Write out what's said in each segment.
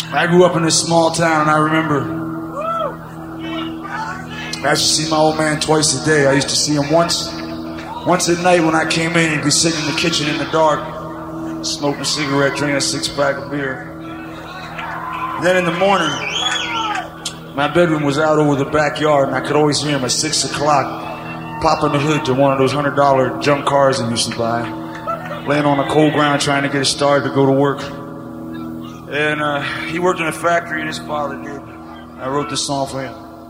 I grew up in this small town, and I remember I used to see my old man twice a day. I used to see him once at night when I came in. He'd be sitting in the kitchen in the dark, smoking a cigarette, drinking a six-pack of beer. Then in the morning, my bedroom was out over the backyard, and I could always hear him at 6 o'clock popping the hood to one of those $100 junk cars he used to buy, laying on the cold ground trying to get it started to go to work. And he worked in a factory, and his father did. I wrote this song for him.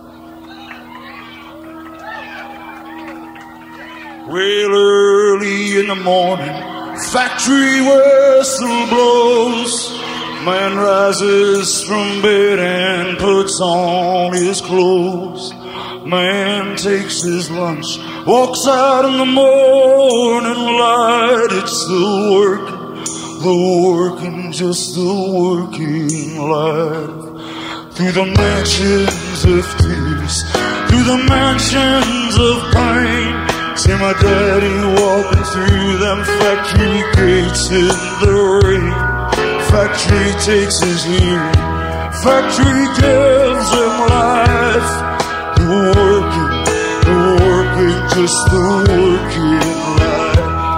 Well, early in the morning, factory whistle blows. Man rises from bed and puts on his clothes. Man takes his lunch, walks out in the morning light. It's the working, just the working life. Through the mansions of tears, through the mansions of pain. See my daddy walking through them factory gates in the rain. Factory takes his hearing, factory gives him life. The working, just the working life.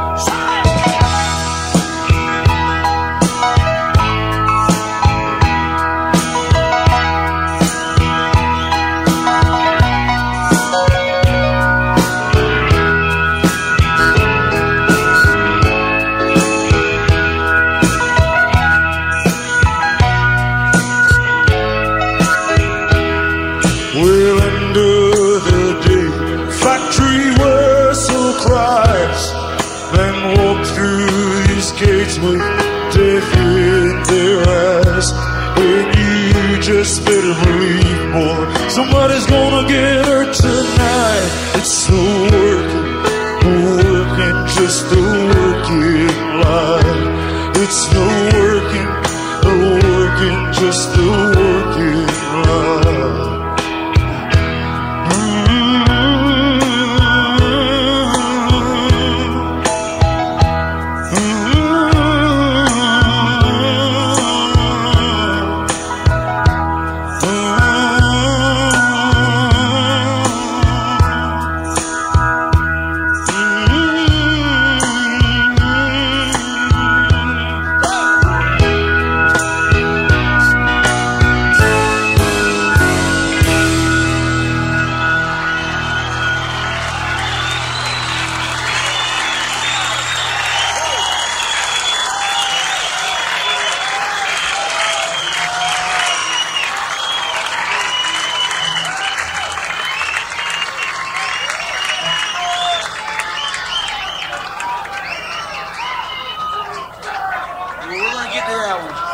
Well, end of the day, factory whistle cries. Men walk through these gates with death in their eyes. And you just better believe, boy, somebody's gonna get hurt tonight. It's the working, just the working life. It's the working, just the working life. We're gonna get to that one.